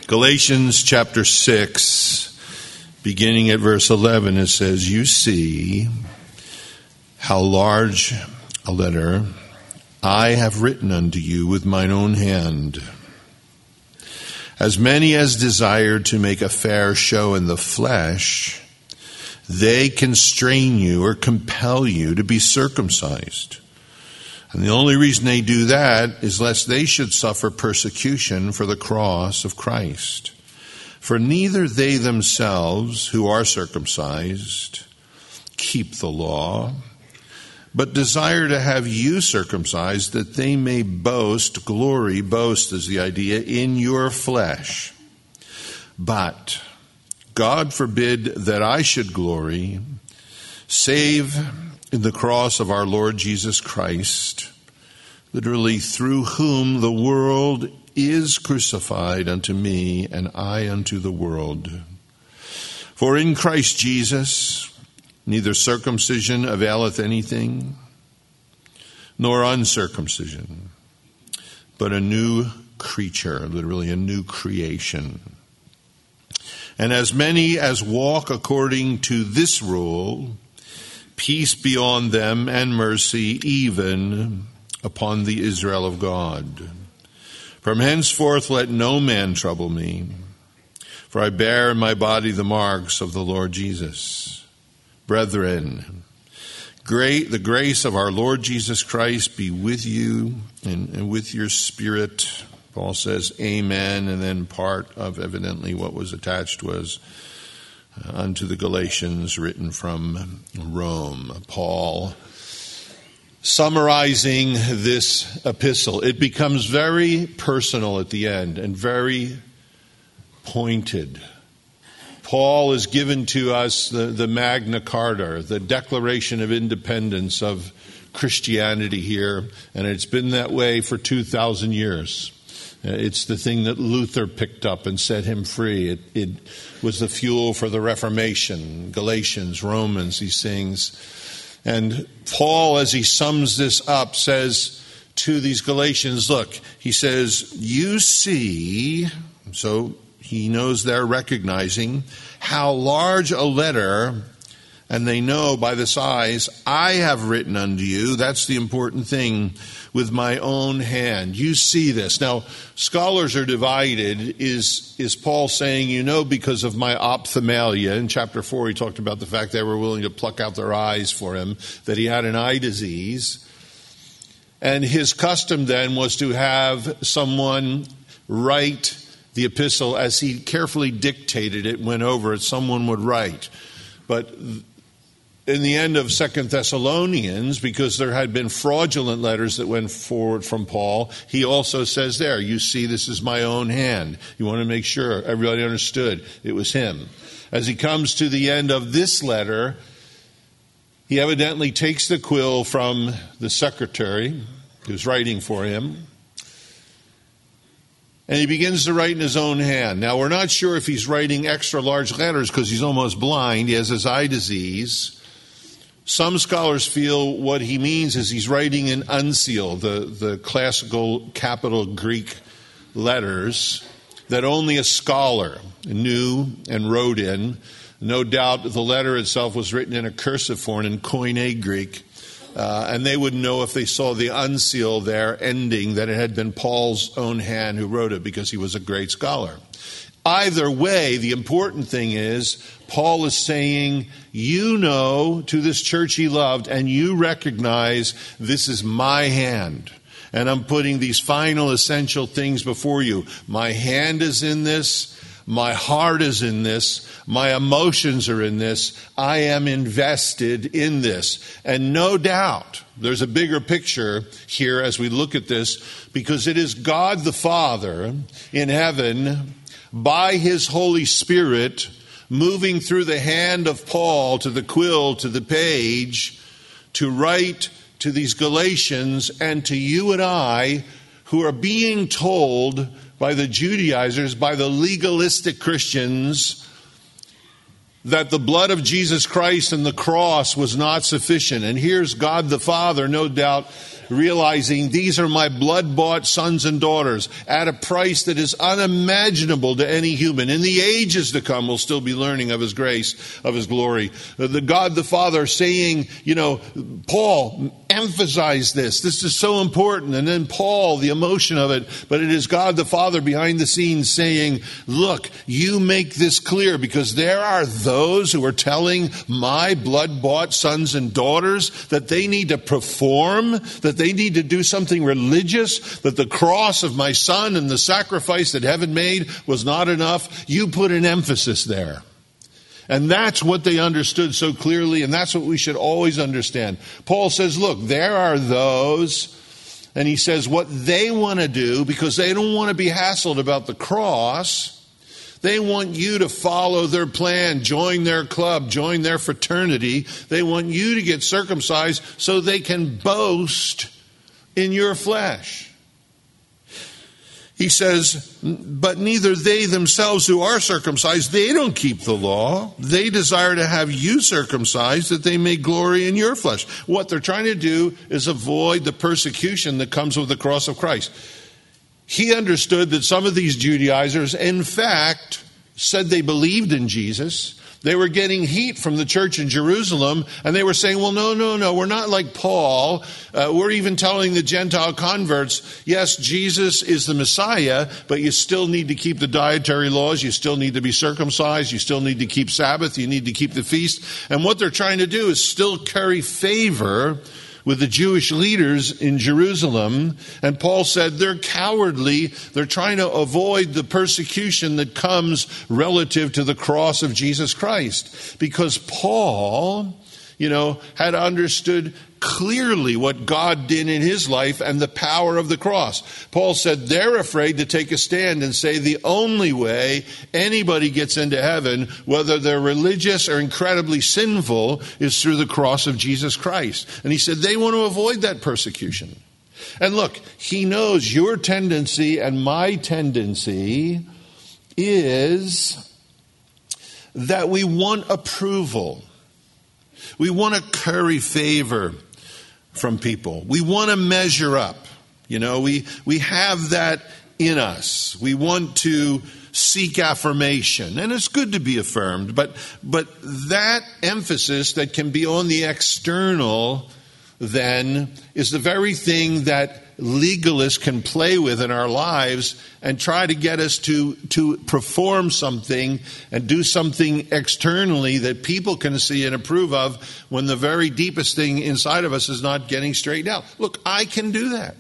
Galatians chapter 6, beginning at verse 11, it says, "You see how large a letter I have written unto you with mine own hand. As many as desire to make a fair show in the flesh, they constrain you or compel you to be circumcised. And the only reason they do that is lest they should suffer persecution for the cross of Christ. For neither they themselves who are circumcised keep the law, but desire to have you circumcised, that they may boast," glory, boast is the idea, "in your flesh. But God forbid that I should glory, save in the cross of our Lord Jesus Christ, literally through whom the world is crucified unto me, and I unto the world. For in Christ Jesus neither circumcision availeth anything, nor uncircumcision, but a new creature," literally a new creation. "And as many as walk according to this rule, peace be on them and mercy, even upon the Israel of God. From henceforth let no man trouble me, for I bear in my body the marks of the Lord Jesus. Brethren, the grace of our Lord Jesus Christ be with you and with your spirit." Paul says, "Amen," and then part of evidently what was attached was unto the Galatians, written from Rome. Paul summarizing this epistle. It becomes very personal at the end and very pointed. Paul is given to us the Magna Carta, the Declaration of Independence of Christianity here, and it's been that way for 2,000 years. It's the thing that Luther picked up and set him free. It was the fuel for the Reformation, Galatians, Romans, these things. And Paul, as he sums this up, says to these Galatians, look, he says, "You see," so he knows they're recognizing how large a letter, and they know by the size, "I have written unto you," that's the important thing, "with my own hand." You see this. Now, scholars are divided. Is Paul saying, because of my ophthalmia? In chapter 4, he talked about the fact they were willing to pluck out their eyes for him, that he had an eye disease. And his custom then was to have someone write the epistle as he carefully dictated it, went over it, someone would write. But in the end of 2 Thessalonians, because there had been fraudulent letters that went forward from Paul, he also says there, "You see, this is my own hand." You want to make sure everybody understood it was him. As he comes to the end of this letter, he evidently takes the quill from the secretary who's writing for him, and he begins to write in his own hand. Now, we're not sure if he's writing extra large letters because he's almost blind. He has his eye disease. Some scholars feel what he means is he's writing in uncial, the classical capital Greek letters that only a scholar knew and wrote in. No doubt the letter itself was written in a cursive form in Koine Greek, and they would know if they saw the unseal there ending that it had been Paul's own hand who wrote it, because he was a great scholar. Either way, the important thing is Paul is saying, to this church he loved, and you recognize this is my hand. And I'm putting these final essential things before you. My hand is in this. My heart is in this. My emotions are in this. I am invested in this. And no doubt, there's a bigger picture here as we look at this, because it is God the Father in heaven, by his Holy Spirit, moving through the hand of Paul to the quill, to the page, to write to these Galatians and to you and I, who are being told by the Judaizers, by the legalistic Christians, that the blood of Jesus Christ and the cross was not sufficient. And here's God the Father, no doubt, realizing these are my blood-bought sons and daughters at a price that is unimaginable to any human. In the ages to come, we'll still be learning of His grace, of His glory. The God the Father saying, Paul, emphasize this. This is so important. And then Paul, the emotion of it. But it is God the Father behind the scenes saying, look, you make this clear, because there are those who are telling my blood-bought sons and daughters that they need to perform, that they need to do something religious, that the cross of my son and the sacrifice that heaven made was not enough. You put an emphasis there. And that's what they understood so clearly, and that's what we should always understand. Paul says, look, there are those, and he says what they want to do, because they don't want to be hassled about the cross. They want you to follow their plan, join their club, join their fraternity. They want you to get circumcised so they can boast in your flesh. He says, but neither they themselves who are circumcised, they don't keep the law. They desire to have you circumcised that they may glory in your flesh. What they're trying to do is avoid the persecution that comes with the cross of Christ. He understood that some of these Judaizers, in fact, said they believed in Jesus. They were getting heat from the church in Jerusalem, and they were saying, well, no, we're not like Paul. We're even telling the Gentile converts, yes, Jesus is the Messiah, but you still need to keep the dietary laws. You still need to be circumcised. You still need to keep Sabbath. You need to keep the feast. And what they're trying to do is still curry favor with the Jewish leaders in Jerusalem. And Paul said they're cowardly. They're trying to avoid the persecution that comes relative to the cross of Jesus Christ. Because Paul, had understood clearly what God did in his life and the power of the cross. Paul said they're afraid to take a stand and say the only way anybody gets into heaven, whether they're religious or incredibly sinful, is through the cross of Jesus Christ. And he said they want to avoid that persecution. And look, he knows your tendency and my tendency is that we want approval. We want to curry favor from people. We want to measure up. We have that in us. We want to seek affirmation. And it's good to be affirmed. But that emphasis that can be on the external then is the very thing that legalists can play with in our lives and try to get us to perform something and do something externally that people can see and approve of, when the very deepest thing inside of us is not getting straightened out. Look, I can do that.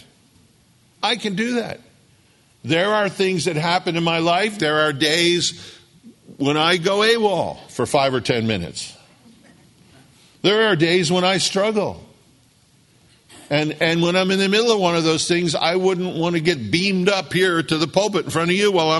There are things that happen in my life. There are days when I go AWOL for 5 or 10 minutes. There are days when I struggle. And when I'm in the middle of one of those things, I wouldn't want to get beamed up here to the pulpit in front of you while I'm,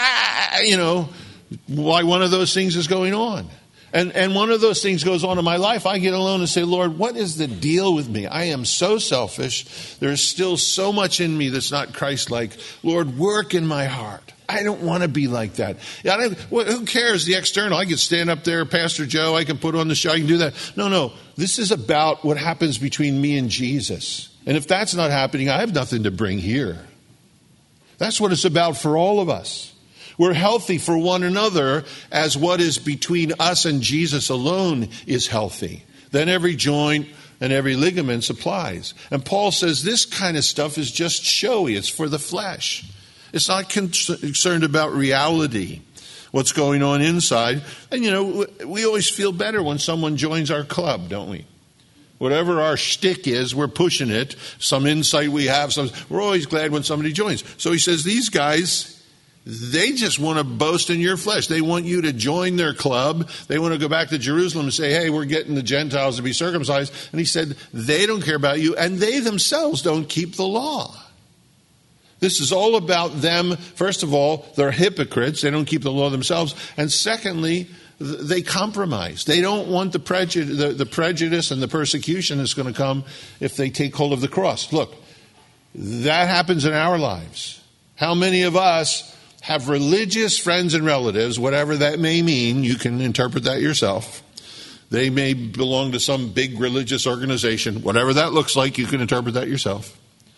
while one of those things is going on. And one of those things goes on in my life. I get alone and say, Lord, what is the deal with me? I am so selfish. There's still so much in me that's not Christ-like. Lord, work in my heart. I don't want to be like that. Who cares the external? I can stand up there, Pastor Joe. I can put on the show. I can do that. No. This is about what happens between me and Jesus. And if that's not happening, I have nothing to bring here. That's what it's about for all of us. We're healthy for one another as what is between us and Jesus alone is healthy. Then every joint and every ligament supplies. And Paul says this kind of stuff is just showy. It's for the flesh. It's not concerned about reality, what's going on inside. And, we always feel better when someone joins our club, don't we? Whatever our shtick is, we're pushing it. Some insight we have, we're always glad when somebody joins. So he says these guys, they just want to boast in your flesh. They want you to join their club. They want to go back to Jerusalem and say, hey, we're getting the Gentiles to be circumcised. And he said, they don't care about you, and they themselves don't keep the law. This is all about them. First of all, they're hypocrites. They don't keep the law themselves. And secondly, they compromise. They don't want the prejudice and the persecution that's going to come if they take hold of the cross. Look, that happens in our lives. How many of us have religious friends and relatives, whatever that may mean. You can interpret that yourself. They may belong to some big religious organization. Whatever that looks like, you can interpret that yourself.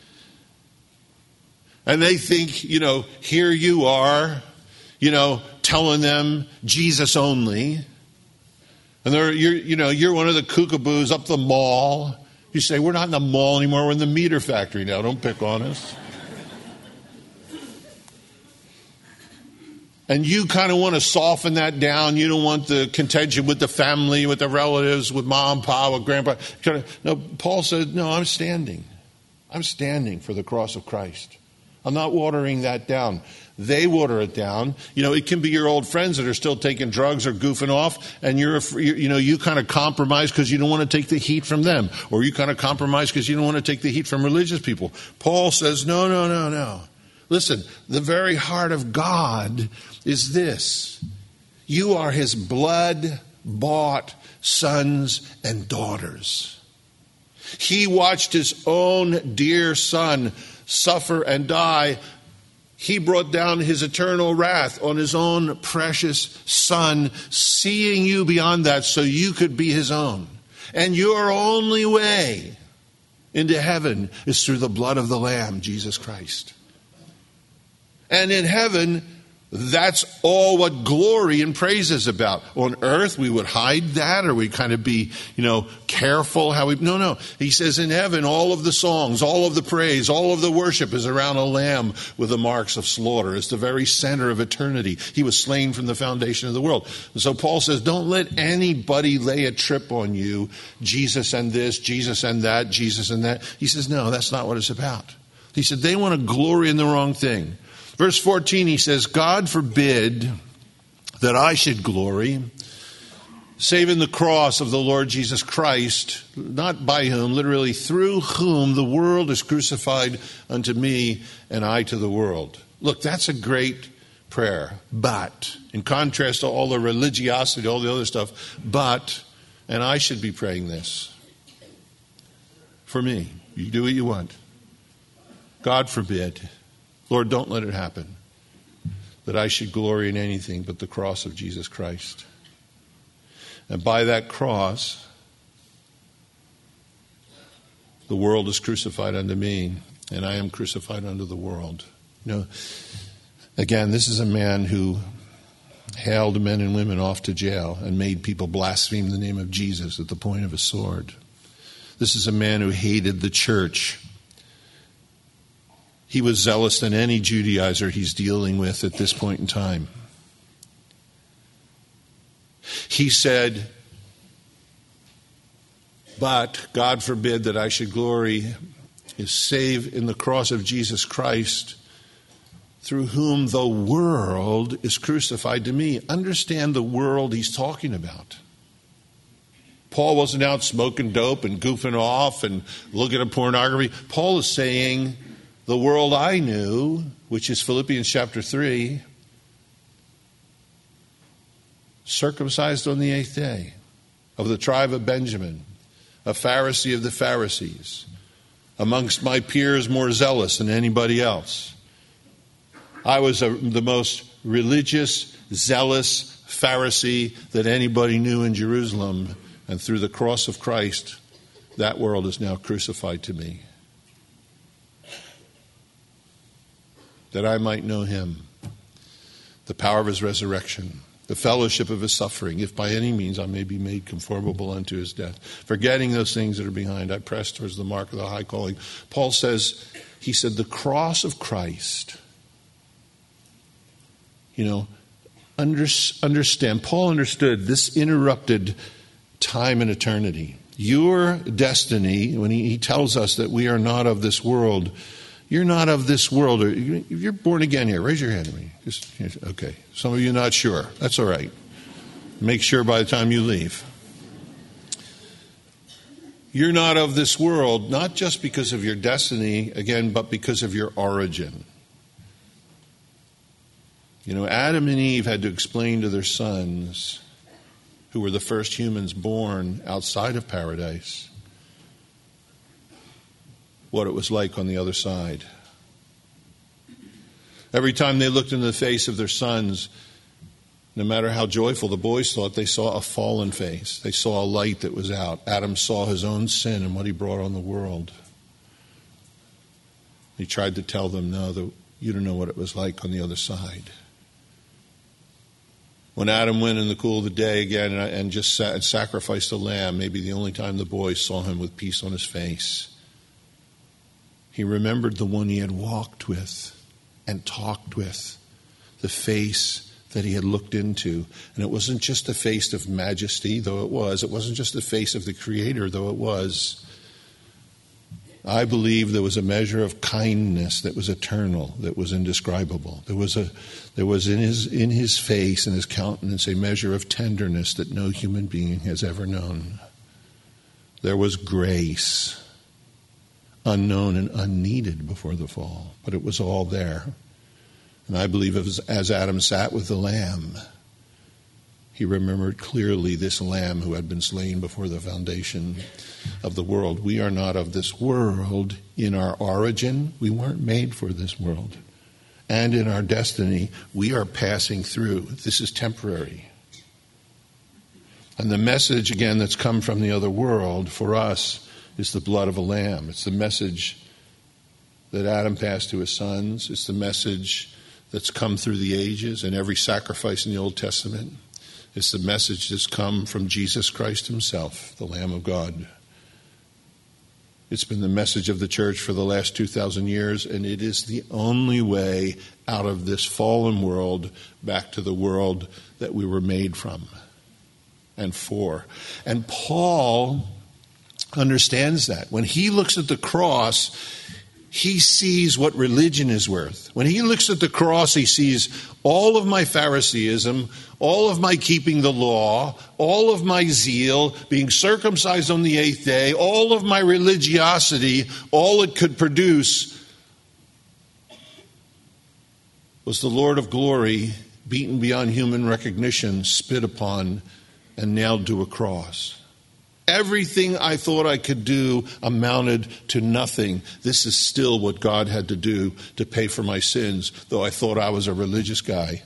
And they think, here you are, telling them Jesus only. And you're one of the kookaboos up the mall. You say, we're not in the mall anymore, we're in the meter factory now. Don't pick on us. And you kind of want to soften that down. You don't want the contention with the family, with the relatives, with mom, pa, with grandpa. No, Paul said, no, I'm standing. I'm standing for the cross of Christ. I'm not watering that down. They water it down. It can be your old friends that are still taking drugs or goofing off, and you kind of compromise because you don't want to take the heat from them, or you kind of compromise because you don't want to take the heat from religious people. Paul says, no. Listen, the very heart of God is this: you are His blood-bought sons and daughters. He watched His own dear Son suffer and die. He brought down His eternal wrath on His own precious Son, seeing you beyond that so you could be His own. And your only way into heaven is through the blood of the Lamb, Jesus Christ. And in heaven, that's all what glory and praise is about. On earth, we would hide that, or we'd kind of be, careful how we... No. He says in heaven, all of the songs, all of the praise, all of the worship is around a lamb with the marks of slaughter. It's the very center of eternity. He was slain from the foundation of the world. And so Paul says, don't let anybody lay a trip on you. Jesus and this, Jesus and that, Jesus and that. He says, no, that's not what it's about. He said, they want to glory in the wrong thing. Verse 14, he says, God forbid that I should glory, save in the cross of the Lord Jesus Christ, not by whom, literally through whom the world is crucified unto me and I to the world. Look, that's a great prayer. But, in contrast to all the religiosity, all the other stuff, and I should be praying this for me. You do what you want. God forbid. Lord, don't let it happen that I should glory in anything but the cross of Jesus Christ. And by that cross, the world is crucified unto me, and I am crucified unto the world. Again, this is a man who hailed men and women off to jail and made people blaspheme the name of Jesus at the point of a sword. This is a man who hated the church. He was zealous than any Judaizer he's dealing with at this point in time. He said, but God forbid that I should glory, is save in the cross of Jesus Christ, through whom the world is crucified to me. Understand the world he's talking about. Paul wasn't out smoking dope and goofing off and looking at pornography. Paul is saying, the world I knew, which is Philippians chapter 3, circumcised on the 8th day, of the tribe of Benjamin, a Pharisee of the Pharisees, amongst my peers more zealous than anybody else. I was the most religious, zealous Pharisee that anybody knew in Jerusalem, and through the cross of Christ, that world is now crucified to me. That I might know Him, the power of His resurrection, the fellowship of His suffering, if by any means I may be made conformable unto His death. Forgetting those things that are behind, I press towards the mark of the high calling. Paul says, he said, the cross of Christ, understand, Paul understood this interrupted time and eternity. Your destiny, when he tells us that we are not of this world, you're not of this world. If you're born again here, raise your hand to me. Okay. Some of you are not sure. That's all right. Make sure by the time you leave. You're not of this world, not just because of your destiny, again, but because of your origin. Adam and Eve had to explain to their sons, who were the first humans born outside of paradise, what it was like on the other side. Every time they looked into the face of their sons, no matter how joyful the boys thought, they saw a fallen face. They saw a light that was out. Adam saw his own sin and what he brought on the world. He tried to tell them, no, you don't know what it was like on the other side. When Adam went in the cool of the day again and just sat and sacrificed a lamb, maybe the only time the boys saw him with peace on his face, he remembered the one he had walked with and talked with, the face that he had looked into. And it wasn't just the face of majesty, though it was. It wasn't just the face of the Creator, though it was. I believe there was a measure of kindness that was eternal, that was indescribable. There was in his face and his countenance a measure of tenderness that no human being has ever known. There was grace, unknown and unneeded before the fall, but it was all there. And I believe as Adam sat with the lamb, he remembered clearly this lamb who had been slain before the foundation of the world. We are not of this world in our origin. We weren't made for this world. And in our destiny, we are passing through. This is temporary. And the message, again, that's come from the other world for us is the blood of a lamb. It's the message that Adam passed to his sons. It's the message that's come through the ages and every sacrifice in the Old Testament. It's the message that's come from Jesus Christ himself, the Lamb of God. It's been the message of the church for the last 2,000 years, and it is the only way out of this fallen world back to the world that we were made from and for. And Paul understands that. When he looks at the cross, he sees what religion is worth. When he looks at the cross, he sees all of my Phariseeism, all of my keeping the law, all of my zeal, being circumcised on the 8th day, all of my religiosity, all it could produce was the Lord of glory, beaten beyond human recognition, spit upon, and nailed to a cross. Everything I thought I could do amounted to nothing. This is still what God had to do to pay for my sins, though I thought I was a religious guy.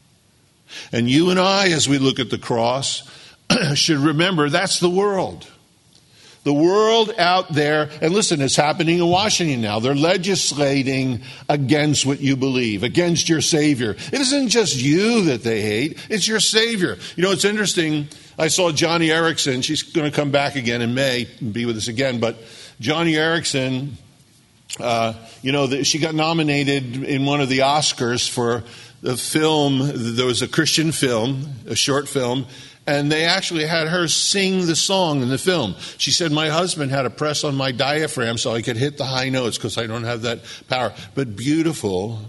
And you and I, as we look at the cross, should remember that's the world. The world out there, and listen, it's happening in Washington now. They're legislating against what you believe, against your Savior. It isn't just you that they hate, it's your Savior. You know, it's interesting. I saw Johnny Erickson. She's going to come back again in May and be with us again. But Johnny Erickson, she got nominated in one of the Oscars for the film. There was a Christian film, a short film, and they actually had her sing the song in the film. She said, my husband had to press on my diaphragm so I could hit the high notes because I don't have that power. But beautiful.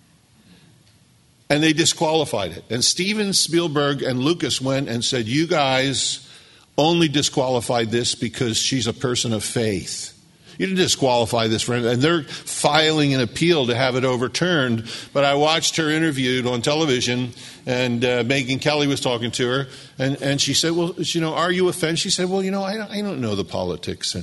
And they disqualified it. And Steven Spielberg and Lucas went and said, you guys only disqualified this because she's a person of faith. You didn't disqualify this for him. And they're filing an appeal to have it overturned. But I watched her interviewed on television, and Megyn Kelly was talking to her. And she said, well, are you offended? She said, well, I don't know the politics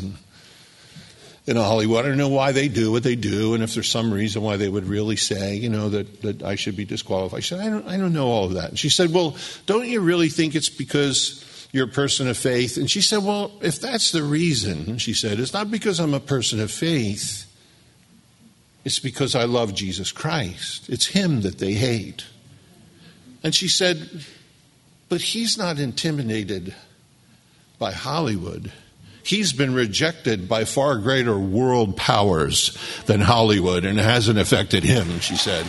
in Hollywood. I don't know why they do what they do, and if there's some reason why they would really say, that I should be disqualified. She said, I don't know all of that. And she said, well, don't you really think it's because you're a person of faith? And she said, well, if that's the reason, she said, it's not because I'm a person of faith. It's because I love Jesus Christ. It's him that they hate. And she said, but he's not intimidated by Hollywood. He's been rejected by far greater world powers than Hollywood, and it hasn't affected him, she said.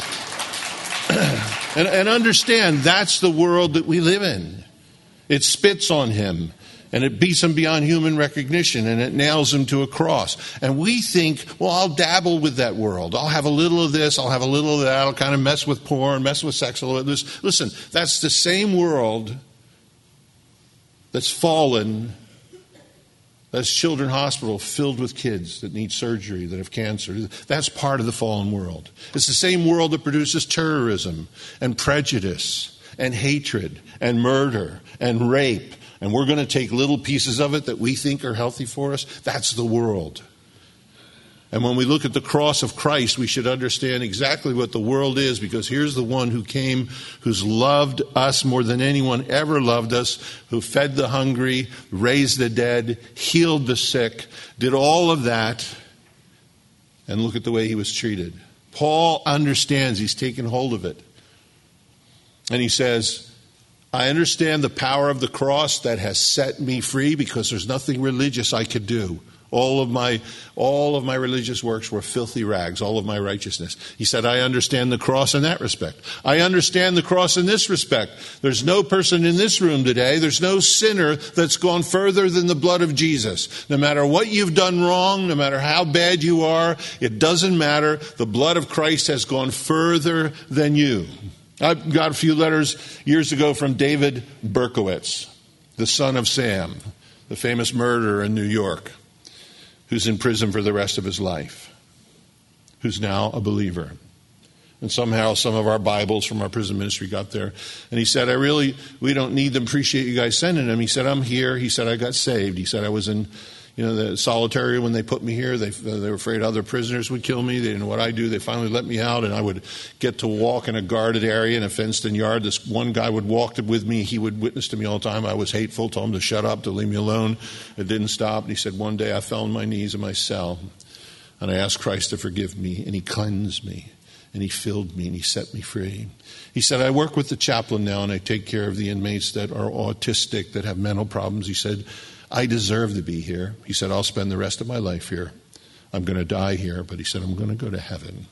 and understand, that's the world that we live in. It spits on him, and it beats him beyond human recognition, and it nails him to a cross. And we think, well, I'll dabble with that world. I'll have a little of this, I'll have a little of that. I'll kind of mess with porn, mess with sex a little bit. Listen, that's the same world that's fallen. That's Children's Hospital filled with kids that need surgery, that have cancer. That's part of the fallen world. It's the same world that produces terrorism and prejudice and hatred and murder and rape. And we're going to take little pieces of it that we think are healthy for us. That's the world. And when we look at the cross of Christ, we should understand exactly what the world is, because here's the one who came, who's loved us more than anyone ever loved us, who fed the hungry, raised the dead, healed the sick, did all of that, and look at the way he was treated. Paul understands, he's taken hold of it. And he says, I understand the power of the cross that has set me free, because there's nothing religious I could do. All of my religious works were filthy rags, all of my righteousness. He said, I understand the cross in that respect. I understand the cross in this respect. There's no person in this room today, there's no sinner that's gone further than the blood of Jesus. No matter what you've done wrong, no matter how bad you are, it doesn't matter. The blood of Christ has gone further than you. I got a few letters years ago from David Berkowitz, the son of Sam, the famous murderer in New York, who's in prison for the rest of his life, who's now a believer. And somehow some of our Bibles from our prison ministry got there. And he said, we don't need them, appreciate you guys sending them. He said, I'm here. He said, I got saved. He said, I was in the solitary when they put me here. They were afraid other prisoners would kill me. They didn't know what I'd do. They finally let me out, and I would get to walk in a guarded area in a fenced-in yard. This one guy would walk with me. He would witness to me all the time. I was hateful, told him to shut up, to leave me alone. It didn't stop. And he said, one day I fell on my knees in my cell, and I asked Christ to forgive me, and he cleansed me, and he filled me, and he set me free. He said, I work with the chaplain now, and I take care of the inmates that are autistic, that have mental problems. He said, I deserve to be here. He said, I'll spend the rest of my life here. I'm going to die here, but he said, I'm going to go to heaven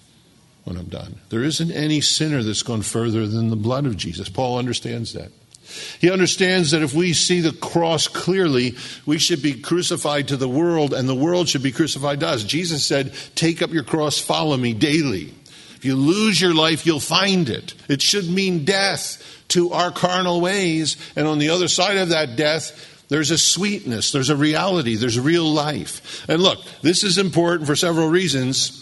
when I'm done. There isn't any sinner that's gone further than the blood of Jesus. Paul understands that. He understands that if we see the cross clearly, we should be crucified to the world, and the world should be crucified to us. Jesus said, take up your cross, follow me daily. If you lose your life, you'll find it. It should mean death to our carnal ways, and on the other side of that death, there's a sweetness, there's a reality, there's real life. And look, this is important for several reasons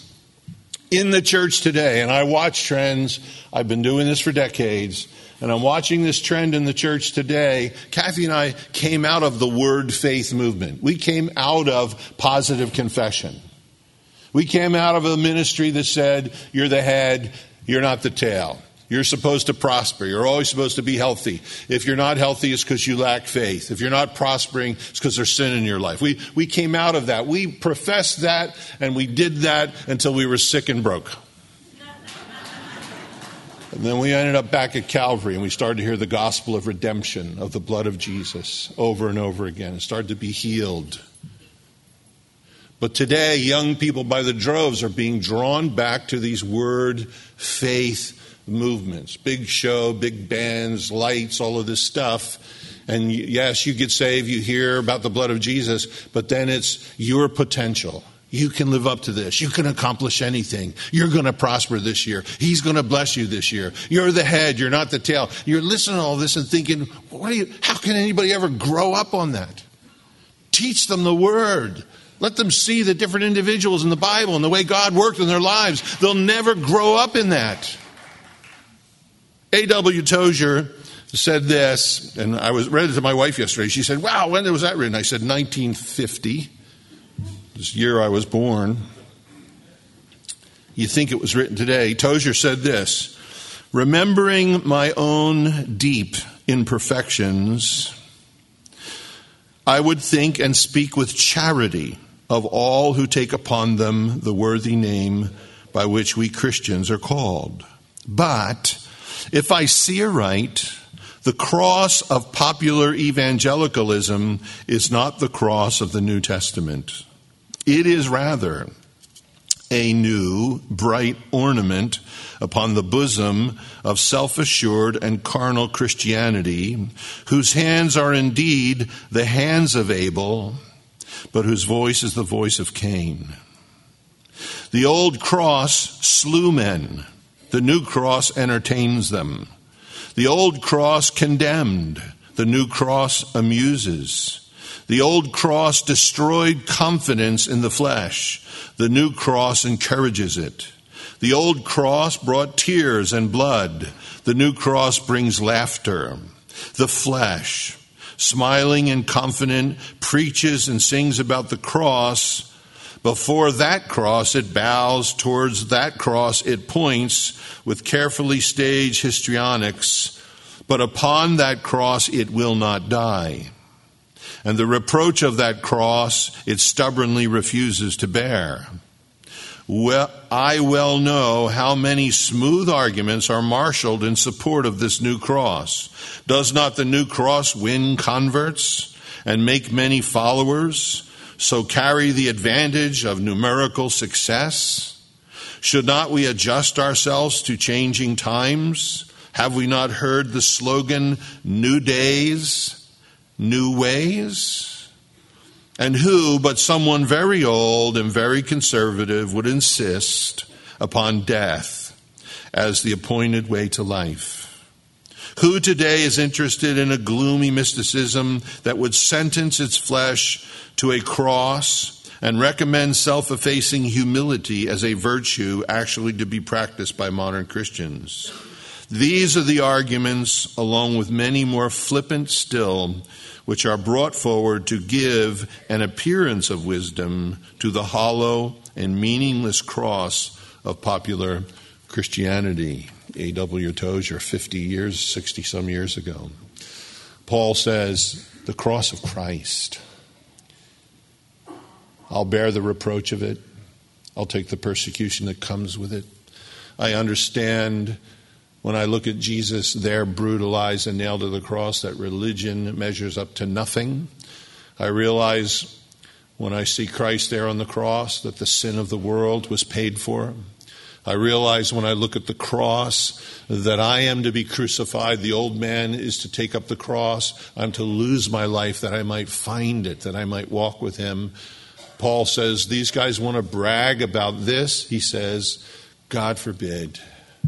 in the church today. And I watch trends. I've been doing this for decades. And I'm watching this trend in the church today. Kathy and I came out of the word faith movement. We came out of positive confession. We came out of a ministry that said, you're the head, you're not the tail. You're supposed to prosper. You're always supposed to be healthy. If you're not healthy, it's because you lack faith. If you're not prospering, it's because there's sin in your life. We came out of that. We professed that, and we did that until we were sick and broke. And then we ended up back at Calvary, and we started to hear the gospel of redemption, of the blood of Jesus, over and over again, and started to be healed. But today, young people by the droves are being drawn back to these word faith movements. Big show, big bands, lights, all of this stuff. And yes, you get saved, you hear about the blood of Jesus, but then it's your potential. You can live up to this. You can accomplish anything. You're going to prosper this year. He's going to bless you this year. You're the head, you're not the tail. You're listening to all this and thinking, how can anybody ever grow up on that? Teach them the word. Let them see the different individuals in the Bible and the way God worked in their lives. They'll never grow up in that. A.W. Tozier said this, and I read it to my wife yesterday. She said, wow, when was that written? I said, 1950, this year I was born. You think it was written today. Tozier said this, remembering my own deep imperfections, I would think and speak with charity of all who take upon them the worthy name by which we Christians are called. But if I see aright, the cross of popular evangelicalism is not the cross of the New Testament. It is rather a new, bright ornament upon the bosom of self-assured and carnal Christianity, whose hands are indeed the hands of Abel, but whose voice is the voice of Cain. The old cross slew men. The new cross entertains them. The old cross condemned. The new cross amuses. The old cross destroyed confidence in the flesh. The new cross encourages it. The old cross brought tears and blood. The new cross brings laughter. The flesh, smiling and confident, preaches and sings about the cross, Before that cross, it bows. Towards that cross, it points with carefully staged histrionics. But upon that cross, it will not die. And the reproach of that cross, it stubbornly refuses to bear. Well, I well know how many smooth arguments are marshaled in support of this new cross. Does not the new cross win converts and make many followers, so carry the advantage of numerical success? Should not we adjust ourselves to changing times? Have we not heard the slogan, "New days, new ways"? And who but someone very old and very conservative would insist upon death as the appointed way to life? Who today is interested in a gloomy mysticism that would sentence its flesh to a cross and recommend self-effacing humility as a virtue actually to be practiced by modern Christians? These are the arguments, along with many more flippant still, which are brought forward to give an appearance of wisdom to the hollow and meaningless cross of popular Christianity. A.W. Tozer, 60-some years ago. Paul says, the cross of Christ. I'll bear the reproach of it. I'll take the persecution that comes with it. I understand when I look at Jesus there brutalized and nailed to the cross that religion measures up to nothing. I realize when I see Christ there on the cross that the sin of the world was paid for. I realize when I look at the cross that I am to be crucified. The old man is to take up the cross. I'm to lose my life that I might find it, that I might walk with him. Paul says, these guys want to brag about this. He says, God forbid.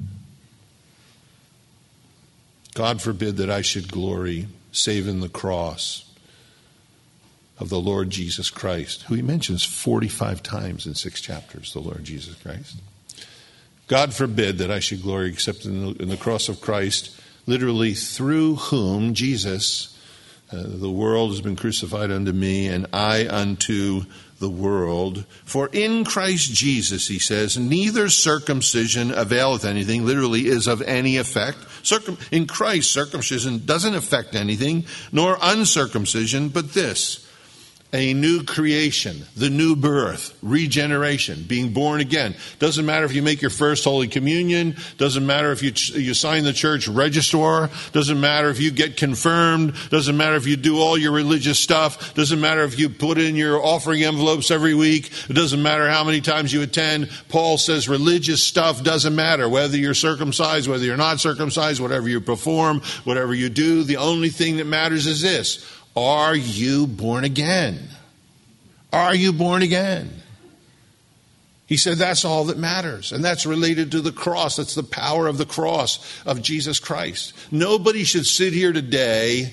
God forbid that I should glory save in the cross of the Lord Jesus Christ, who he mentions 45 times in 6 chapters, the Lord Jesus Christ. God forbid that I should glory except in the cross of Christ, literally through whom, Jesus, the world has been crucified unto me, and I unto the world. For in Christ Jesus, he says, neither circumcision availeth anything, literally is of any effect. In Christ, circumcision doesn't affect anything, nor uncircumcision, but this, a new creation, the new birth, regeneration, being born again. Doesn't matter if you make your first Holy Communion. Doesn't matter if you sign the church register. Doesn't matter if you get confirmed. Doesn't matter if you do all your religious stuff. Doesn't matter if you put in your offering envelopes every week. It doesn't matter how many times you attend. Paul says religious stuff doesn't matter. Whether you're circumcised, whether you're not circumcised, whatever you perform, whatever you do, the only thing that matters is this. Are you born again? Are you born again? He said that's all that matters. And that's related to the cross. That's the power of the cross of Jesus Christ. Nobody should sit here today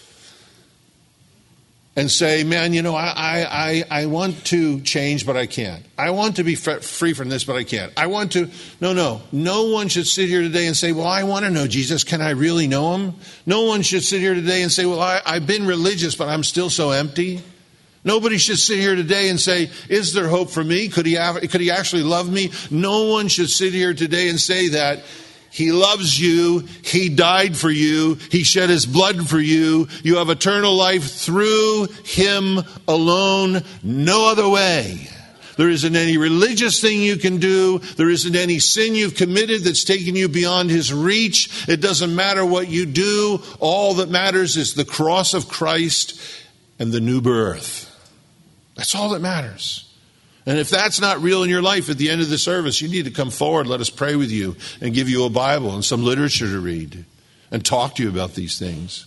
and say, man, I want to change, but I can't. I want to be free from this, but I can't. I want to. No. No one should sit here today and say, well, I want to know Jesus. Can I really know him? No one should sit here today and say, well, I've been religious, but I'm still so empty. Nobody should sit here today and say, is there hope for me? Could he actually love me? No one should sit here today and say that. He loves you. He died for you. He shed his blood for you. You have eternal life through him alone. No other way. There isn't any religious thing you can do. There isn't any sin you've committed that's taken you beyond his reach. It doesn't matter what you do. All that matters is the cross of Christ and the new birth. That's all that matters. And if that's not real in your life at the end of the service, you need to come forward, let us pray with you, and give you a Bible and some literature to read and talk to you about these things.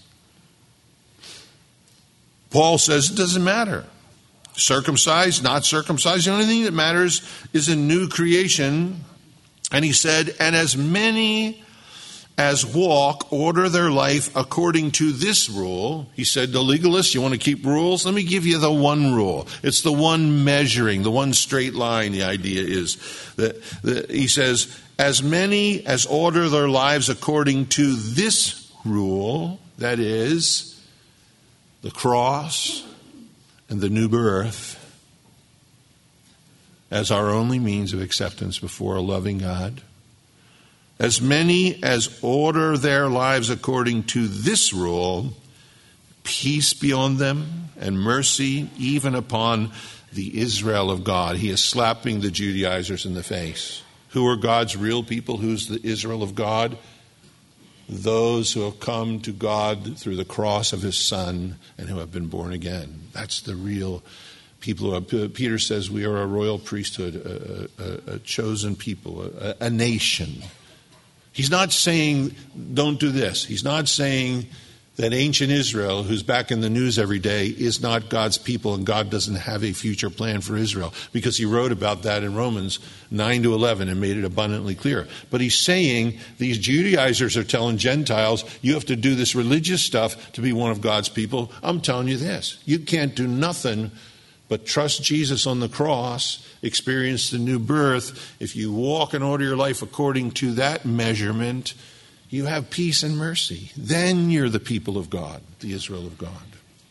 Paul says it doesn't matter. Circumcised, not circumcised. The only thing that matters is a new creation. And he said, and as many as walk, order their life according to this rule. He said, the legalists, you want to keep rules? Let me give you the one rule. It's the one measuring, the one straight line. The idea is that he says, as many as order their lives according to this rule, that is, the cross and the new birth, as our only means of acceptance before a loving God. As many as order their lives according to this rule, peace be on them and mercy even upon the Israel of God. He is slapping the Judaizers in the face. Who are God's real people? Who's the Israel of God? Those who have come to God through the cross of his Son and who have been born again. That's the real people. Peter says we are a royal priesthood, a chosen people, a nation. He's not saying don't do this. He's not saying that ancient Israel, who's back in the news every day, is not God's people and God doesn't have a future plan for Israel, because he wrote about that in Romans 9-11 and made it abundantly clear. But he's saying these Judaizers are telling Gentiles, you have to do this religious stuff to be one of God's people. I'm telling you this, you can't do nothing but trust Jesus on the cross, experience the new birth. If you walk and order your life according to that measurement, you have peace and mercy. Then you're the people of God, the Israel of God.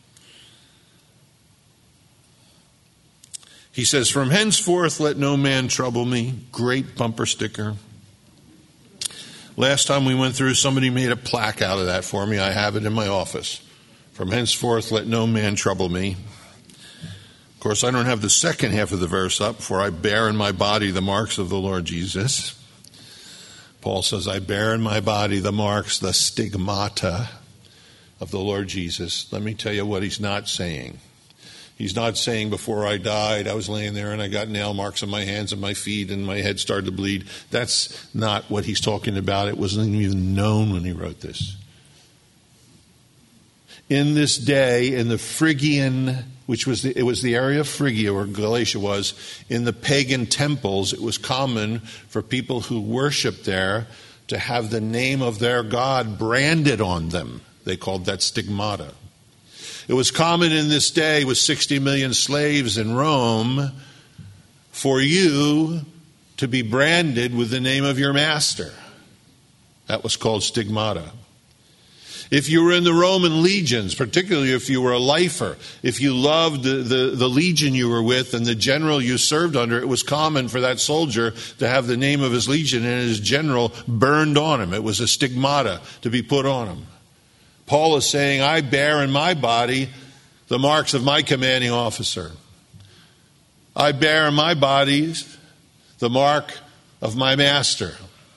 He says, from henceforth let no man trouble me. Great bumper sticker. Last time we went through, somebody made a plaque out of that for me. I have it in my office. From henceforth let no man trouble me. Of course, I don't have the second half of the verse up, for I bear in my body the marks of the Lord Jesus. Paul says, I bear in my body the marks, the stigmata of the Lord Jesus. Let me tell you what he's not saying. He's not saying before I died, I was laying there and I got nail marks on my hands and my feet and my head started to bleed. That's not what he's talking about. It wasn't even known when he wrote this. In this day, in the Phrygian, it was the area of Phrygia where Galatia was, in the pagan temples, it was common for people who worshiped there to have the name of their god branded on them. They called that stigmata. It was common in this day with 60 million slaves in Rome for you to be branded with the name of your master. That was called stigmata. If you were in the Roman legions, particularly if you were a lifer, if you loved the legion you were with and the general you served under, it was common for that soldier to have the name of his legion and his general burned on him. It was a stigmata to be put on him. Paul is saying, I bear in my body the marks of my commanding officer. I bear in my body the mark of my master.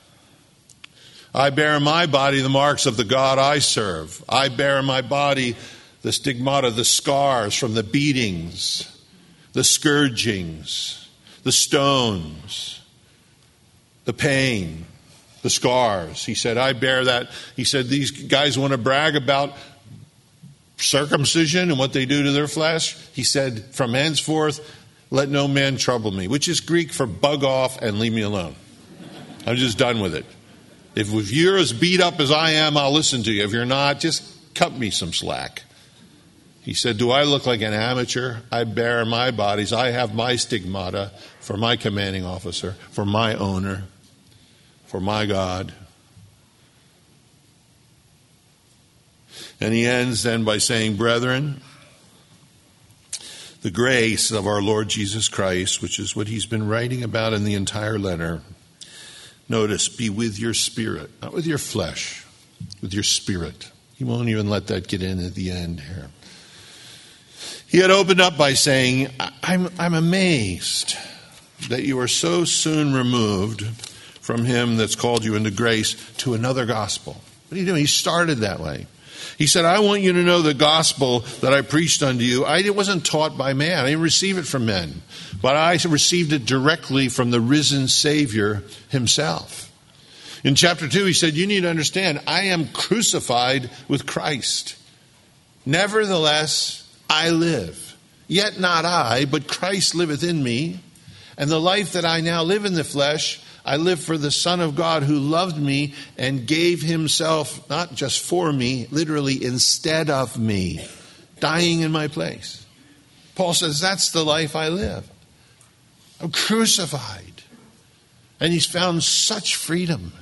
I bear in my body the marks of the God I serve. I bear in my body the stigmata, the scars from the beatings, the scourgings, the stones, the pain, the scars. He said, I bear that. He said, these guys want to brag about circumcision and what they do to their flesh. He said, from henceforth, let no man trouble me, which is Greek for bug off and leave me alone. I'm just done with it. If you're as beat up as I am, I'll listen to you. If you're not, just cut me some slack. He said, do I look like an amateur? I bear my bodies. I have my stigmata for my commanding officer, for my owner, for my God. And he ends then by saying, brethren, the grace of our Lord Jesus Christ, which is what he's been writing about in the entire letter. Notice, be with your spirit, not with your flesh, with your spirit. He won't even let that get in at the end here. He had opened up by saying, I'm amazed that you are so soon removed from him that's called you into grace to another gospel. What are you doing? He started that way. He said, I want you to know the gospel that I preached unto you. It wasn't taught by man. I didn't receive it from men. But I received it directly from the risen Savior himself. In chapter 2, he said, you need to understand, I am crucified with Christ. Nevertheless, I live. Yet not I, but Christ liveth in me. And the life that I now live in the flesh, I live for the Son of God who loved me and gave himself, not just for me, literally instead of me, dying in my place. Paul says, that's the life I live. I'm crucified. And he's found such freedom.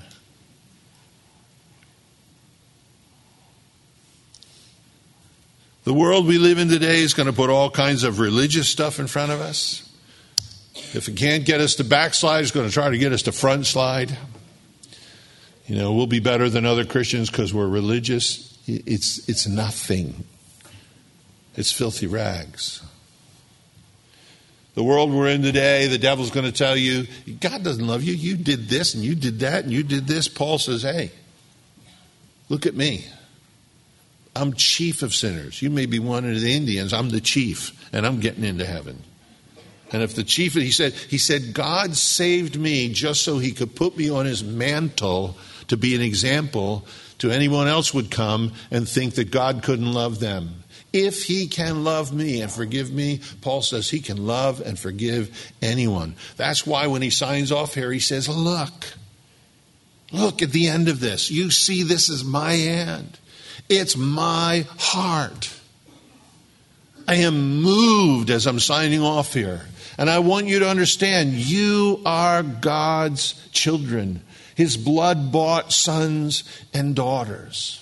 The world we live in today is going to put all kinds of religious stuff in front of us. If it can't get us to backslide, it's going to try to get us to front slide. We'll be better than other Christians because we're religious. It's nothing. It's filthy rags. The world we're in today, the devil's going to tell you, God doesn't love you. You did this and you did that and you did this. Paul says, hey, look at me. I'm chief of sinners. You may be one of the Indians. I'm the chief, and I'm getting into heaven. And if the chief, he said, God saved me just so he could put me on his mantle to be an example to anyone else would come and think that God couldn't love them. If he can love me and forgive me, Paul says he can love and forgive anyone. That's why when he signs off here, he says, look at the end of this. You see this is my hand. It's my heart. I am moved as I'm signing off here. And I want you to understand, you are God's children, his blood-bought sons and daughters.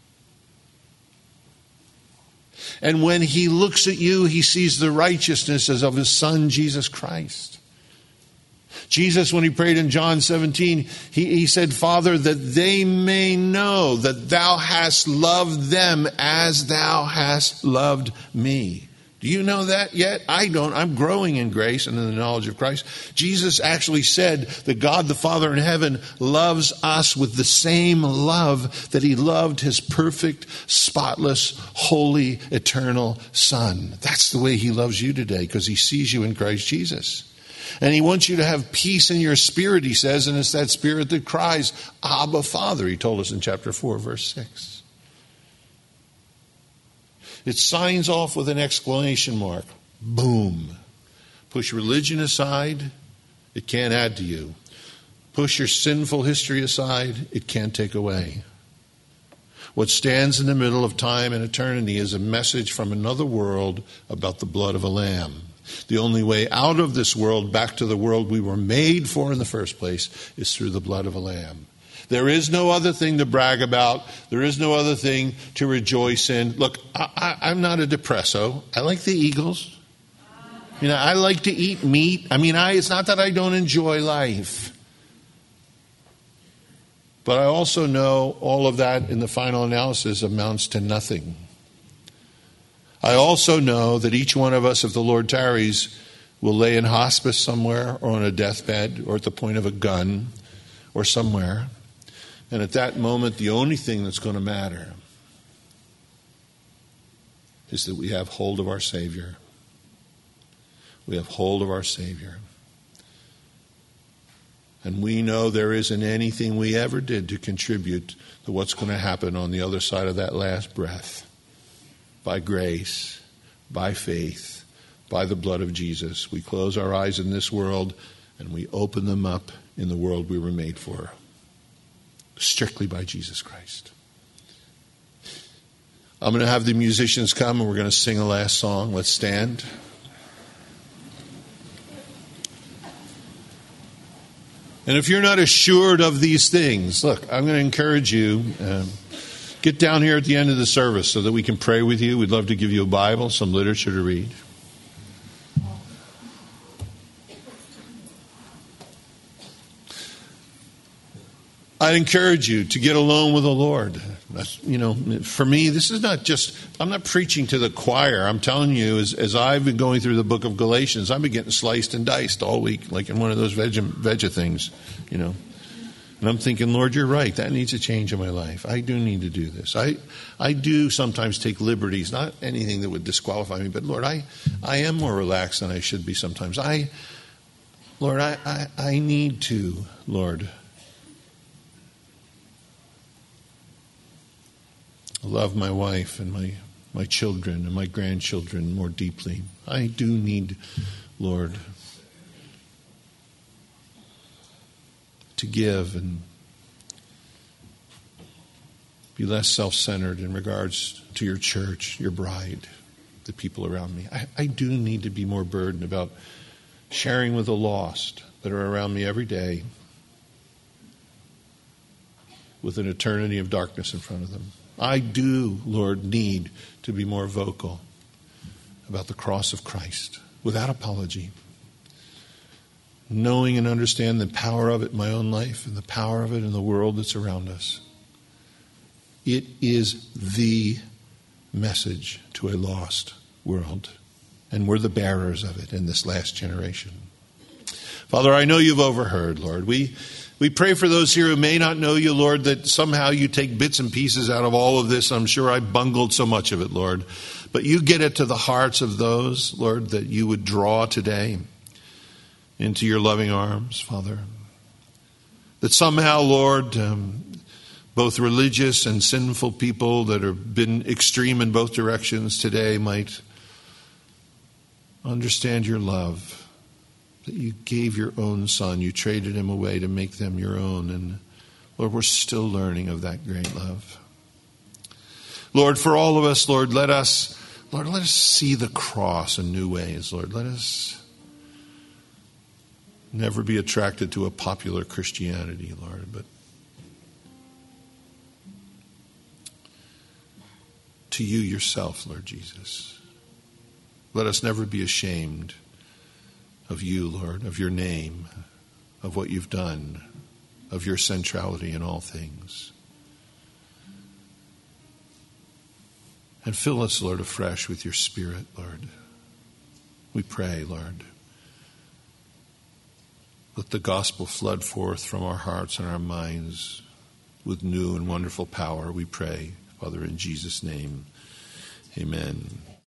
And when he looks at you, he sees the righteousness as of his son, Jesus Christ. Jesus, when he prayed in John 17, he said, Father, that they may know that thou hast loved them as thou hast loved me. Do you know that yet? I don't. I'm growing in grace and in the knowledge of Christ. Jesus actually said that God the Father in heaven loves us with the same love that he loved his perfect, spotless, holy, eternal Son. That's the way he loves you today, because he sees you in Christ Jesus. And he wants you to have peace in your spirit, he says, and it's that spirit that cries, Abba, Father, he told us in chapter 4, verse 6. It signs off with an exclamation mark. Boom. Push religion aside, it can't add to you. Push your sinful history aside, it can't take away. What stands in the middle of time and eternity is a message from another world about the blood of a lamb. The only way out of this world, back to the world we were made for in the first place, is through the blood of a lamb. There is no other thing to brag about. There is no other thing to rejoice in. Look, I'm not a depresso. I like the Eagles. I like to eat meat. It's not that I don't enjoy life. But I also know all of that in the final analysis amounts to nothing. I also know that each one of us, if the Lord tarries, will lay in hospice somewhere or on a deathbed or at the point of a gun or somewhere. And at that moment, the only thing that's going to matter is that we have hold of our Savior. We have hold of our Savior. And we know there isn't anything we ever did to contribute to what's going to happen on the other side of that last breath. By grace, by faith, by the blood of Jesus, we close our eyes in this world and we open them up in the world we were made for. Strictly by Jesus Christ. I'm going to have the musicians come and we're going to sing a last song. Let's stand. And if you're not assured of these things, look, I'm going to encourage you, get down here at the end of the service so that we can pray with you. We'd love to give you a Bible, some literature to read. I'd encourage you to get alone with the Lord. For me, this is not just, I'm not preaching to the choir. I'm telling you, as I've been going through the book of Galatians, I've been getting sliced and diced all week, like in one of those veggie things, And I'm thinking, Lord, you're right. That needs a change in my life. I do need to do this. I do sometimes take liberties, not anything that would disqualify me, but Lord, I am more relaxed than I should be sometimes. I need to, Lord, love my wife and my children and my grandchildren more deeply. I do need, Lord, to give and be less self-centered in regards to your church, your bride, the people around me. I do need to be more burdened about sharing with the lost that are around me every day with an eternity of darkness in front of them. I do, Lord, need to be more vocal about the cross of Christ without apology. knowing and understand the power of it in my own life and the power of it in the world that's around us. It is the message to a lost world, and we're the bearers of it in this last generation. Father, I know you've overheard, Lord. We pray for those here who may not know you, Lord, that somehow you take bits and pieces out of all of this. I'm sure I bungled so much of it, Lord. But you get it to the hearts of those, Lord, that you would draw today into your loving arms, Father. That somehow, Lord, both religious and sinful people that have been extreme in both directions today might understand your love. That you gave your own son, you traded him away to make them your own. And Lord, we're still learning of that great love. Lord, for all of us, Lord, let us see the cross in new ways, Lord. Let us never be attracted to a popular Christianity, Lord, but to you yourself, Lord Jesus. Let us never be ashamed of you, Lord, of your name, of what you've done, of your centrality in all things. And fill us, Lord, afresh with your Spirit, Lord. We pray, Lord. Let the gospel flood forth from our hearts and our minds with new and wonderful power, we pray, Father, in Jesus' name. Amen.